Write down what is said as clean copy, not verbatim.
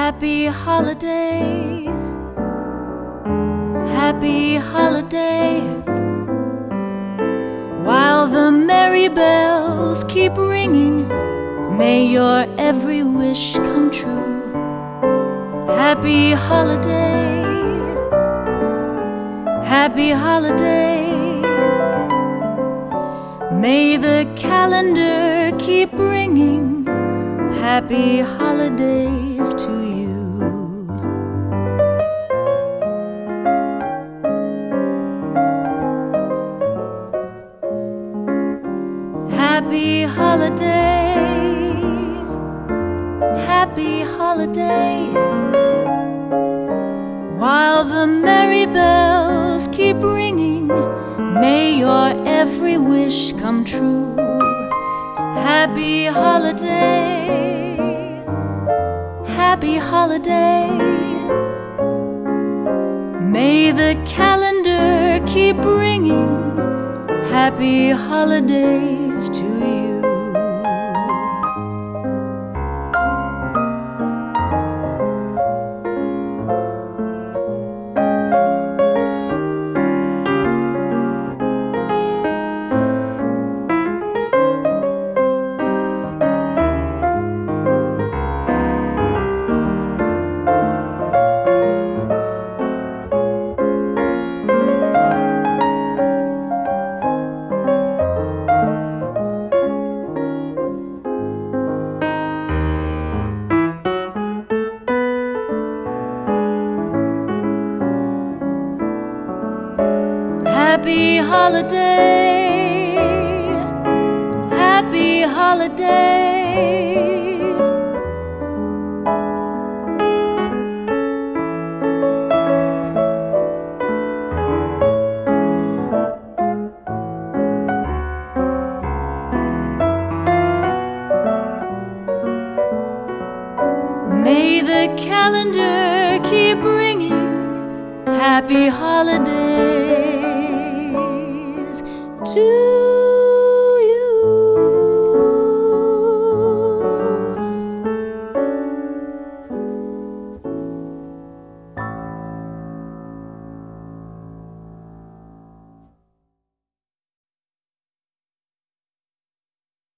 Happy holiday, happy holiday. While the merry bells keep ringing, may your every wish come true. Happy holiday, happy holiday. May the calendar keep bringing happy holidays to you. Happy holiday, happy holiday. While the merry bells keep ringing, may your every wish come true. Happy holiday, happy holiday. May the calendar keep bringing happy holidays to you. Happy holiday, happy holiday. May the calendar keep bringing happy holidays to